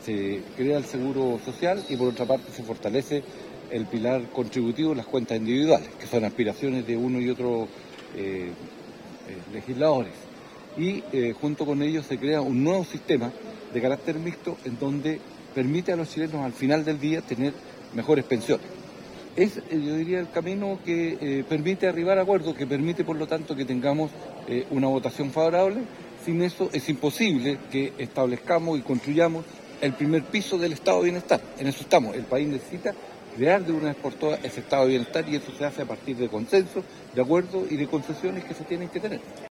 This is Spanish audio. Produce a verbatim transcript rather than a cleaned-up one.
se crea el seguro social y por otra parte se fortalece el pilar contributivo de las cuentas individuales, que son aspiraciones de uno y otro eh, eh, legisladores. Y eh, junto con ellos se crea un nuevo sistema de carácter mixto en donde permite a los chilenos al final del día tener mejores pensiones. Es, yo diría, el camino que eh, permite arribar a acuerdos, que permite, por lo tanto, que tengamos eh, una votación favorable. Sin eso es imposible que establezcamos y construyamos el primer piso del estado de bienestar. En eso estamos. El país necesita crear de una vez por todas ese estado de bienestar y eso se hace a partir de consensos, de acuerdos y de concesiones que se tienen que tener.